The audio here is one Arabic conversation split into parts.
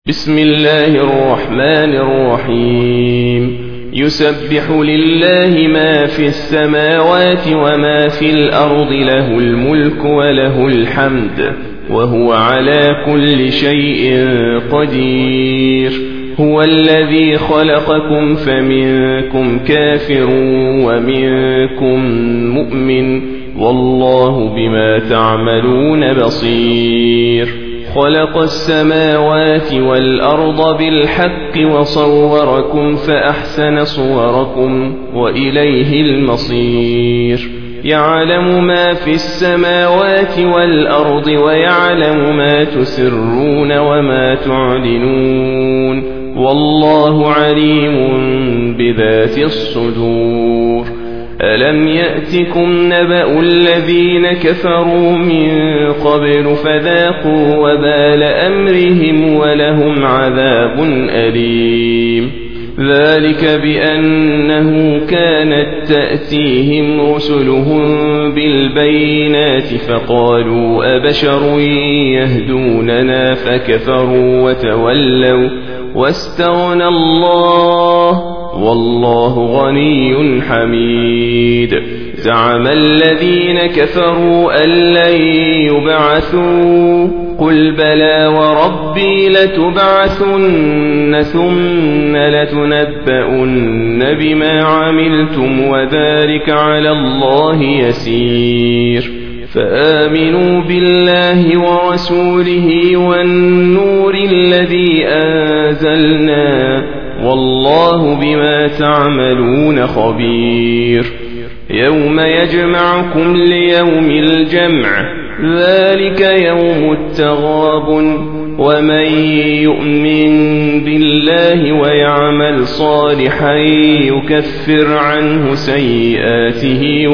بسم الله الرحمن الرحيم يسبح لله ما في السماوات وما في الأرض له الملك وله الحمد وهو على كل شيء قدير هو الذي خلقكم فمنكم كافر ومنكم مؤمن والله بما تعملون بصير خلق السماوات والأرض بالحق وصوركم فأحسن صوركم وإليه المصير يعلم ما في السماوات والأرض ويعلم ما تسرون وما تعلنون والله عليم بذات الصدور ألم يأتكم نبأ الذين كفروا من قبل فذاقوا وبال أمرهم ولهم عذاب أليم ذلك بأنه كانت تأتيهم رسلهم بالبينات فقالوا أبشر يهدوننا فكفروا وتولوا واستغنى الله والله غني حميد زعم الذين كفروا أن لن يبعثوا قل بلى وربي لتبعثن ثم لتنبؤن بما عملتم وذلك على الله يسير فآمنوا بالله ورسوله والنور الذي أنزلنا والله بما تعملون خبير يوم يجمعكم ليوم الجمع ذلك يوم التغاب ومن يؤمن بالله ويعمل صالحا يكفر عنه سيئاته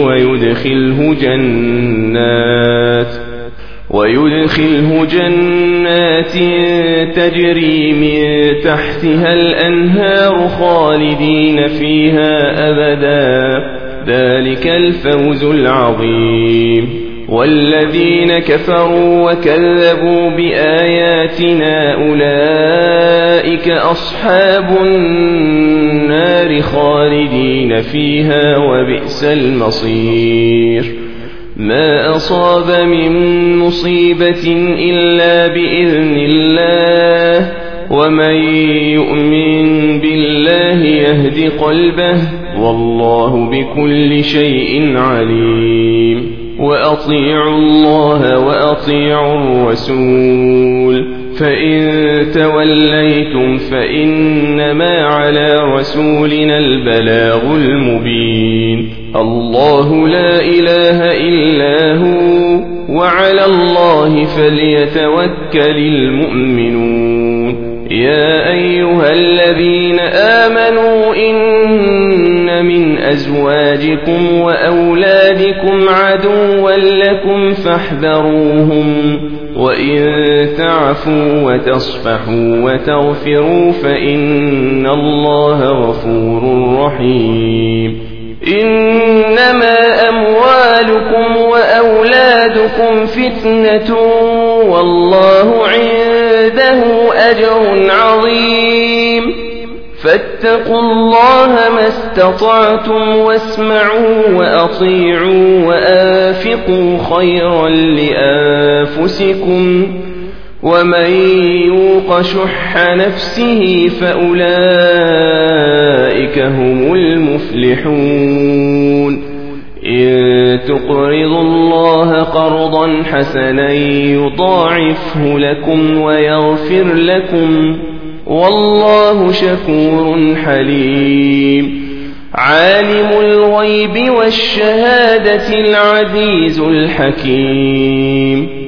ويدخله جنات تجري من تحتها الأنهار خالدين فيها أبدا ذلك الفوز العظيم والذين كفروا وكذبوا بآياتنا أولئك أصحاب النار خالدين فيها وبئس المصير ما أصاب من مصيبة إلا بإذن الله ومن يؤمن بالله يهد قلبه والله بكل شيء عليم وأطيعوا الله وأطيعوا الرسول فإن توليتم فإنما على رسولنا البلاغ المبين الله لا إله إلا هو وعلى الله فليتوكل المؤمنون يا أيها الذين آمنوا إن من أزواجكم وأولادكم عدوا لكم فاحذروهم وإن تعفوا وتصفحوا وتغفروا فإن الله غفور رحيم إنما أموالكم وأولادكم فتنة والله عنده أجر عظيم فاتقوا الله ما استطعتم واسمعوا وأطيعوا وأنفقوا خيرا لأنفسكم ومن يوق شح نفسه فأولئك هم المفلحون إن تقرضوا الله قرضا حسنا يضاعفه لكم ويغفر لكم والله شكور حليم عالم الغيب والشهادة العزيز الحكيم